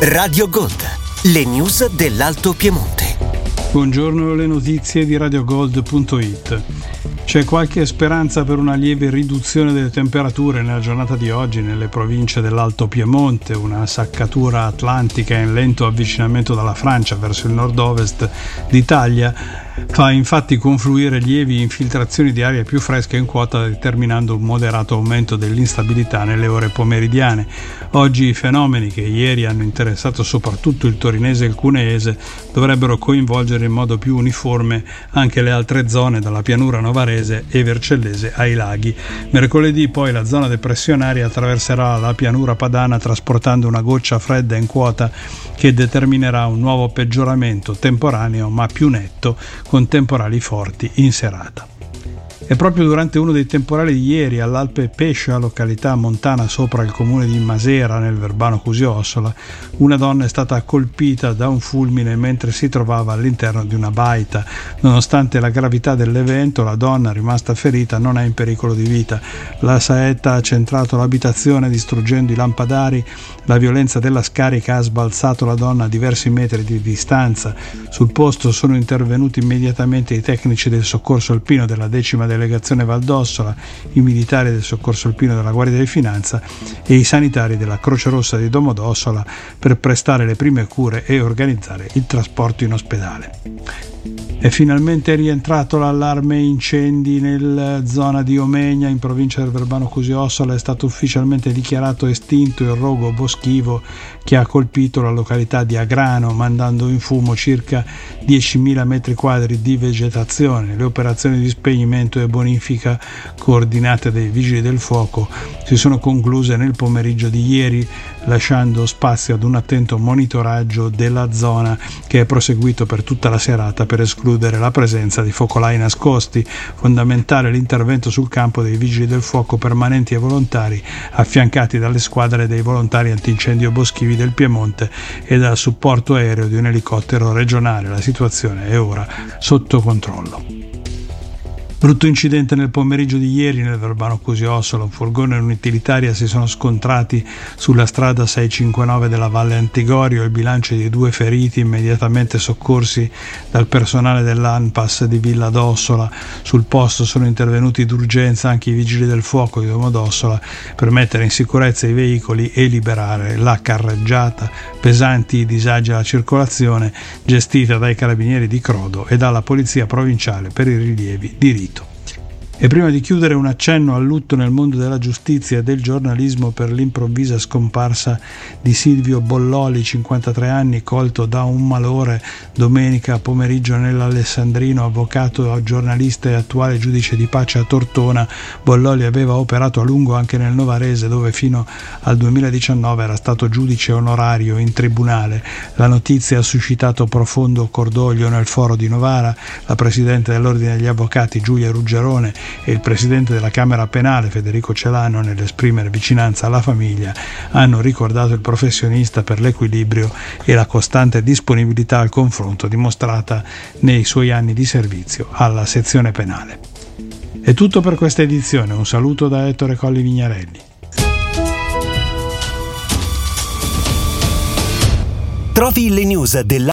Radio Gold, le news dell'Alto Piemonte. Buongiorno, le notizie di radiogold.it. C'è qualche speranza per una lieve riduzione delle temperature nella giornata di oggi nelle province dell'Alto Piemonte. Una saccatura atlantica in lento avvicinamento dalla Francia verso il nord-ovest d'Italia fa infatti confluire lievi infiltrazioni di aria più fresca in quota, determinando un moderato aumento dell'instabilità nelle ore pomeridiane. Oggi i fenomeni che ieri hanno interessato soprattutto il torinese e il cuneese dovrebbero coinvolgere in modo più uniforme anche le altre zone, dalla pianura novarese e vercellese ai laghi. Mercoledì poi la zona depressionaria attraverserà la pianura padana trasportando una goccia fredda in quota che determinerà un nuovo peggioramento temporaneo ma più netto, con temporali forti in serata. E proprio durante uno dei temporali di ieri all'Alpe Pescia, località montana sopra il comune di Masera nel Verbano Cusio-Ossola, una donna è stata colpita da un fulmine mentre si trovava all'interno di una baita. Nonostante la gravità dell'evento, la donna rimasta ferita non è in pericolo di vita. La saetta ha centrato l'abitazione distruggendo i lampadari. La violenza della scarica ha sbalzato la donna a diversi metri di distanza. Sul posto sono intervenuti immediatamente i tecnici del soccorso alpino della 10ª delegazione Valdossola, i militari del soccorso alpino della Guardia di Finanza e i sanitari della Croce Rossa di Domodossola per prestare le prime cure e organizzare il trasporto in ospedale. È finalmente rientrato l'allarme incendi nella zona di Omegna, in provincia del Verbano Cusio-Ossola. È stato ufficialmente dichiarato estinto il rogo boschivo che ha colpito la località di Agrano, mandando in fumo circa 10.000 metri quadri di vegetazione. Le operazioni di spegnimento e bonifica coordinate dai vigili del fuoco si sono concluse nel pomeriggio di ieri, lasciando spazio ad un attento monitoraggio della zona che è proseguito per tutta la serata per escludere la presenza di focolai nascosti. Fondamentale l'intervento sul campo dei vigili del fuoco permanenti e volontari, affiancati dalle squadre dei volontari antincendio boschivi del Piemonte e dal supporto aereo di un elicottero regionale. La situazione è ora sotto controllo. Brutto incidente nel pomeriggio di ieri nel Verbano Cusio-Ossola. Un furgone e un'utilitaria si sono scontrati sulla strada 659 della Valle Antigorio. Il bilancio è di 2 feriti, immediatamente soccorsi dal personale dell'ANPAS di Villa d'Ossola. Sul posto sono intervenuti d'urgenza anche i vigili del fuoco di Domodossola per mettere in sicurezza i veicoli e liberare la carreggiata. Pesanti disagi alla circolazione, gestita dai carabinieri di Crodo e dalla polizia provinciale per i rilievi di rito. E prima di chiudere, un accenno al lutto nel mondo della giustizia e del giornalismo per l'improvvisa scomparsa di Silvio Bolloli, 53 anni, colto da un malore domenica pomeriggio nell'Alessandrino. Avvocato, giornalista e attuale giudice di pace a Tortona, Bolloli aveva operato a lungo anche nel Novarese, dove fino al 2019 era stato giudice onorario in tribunale. La notizia ha suscitato profondo cordoglio nel foro di Novara. La presidente dell'Ordine degli Avvocati, Giulia Ruggerone, e il presidente della Camera Penale, Federico Celano, nell'esprimere vicinanza alla famiglia, hanno ricordato il professionista per l'equilibrio e la costante disponibilità al confronto dimostrata nei suoi anni di servizio alla sezione penale. È tutto per questa edizione. Un saluto da Ettore Colli Vignarelli. Trovi le news della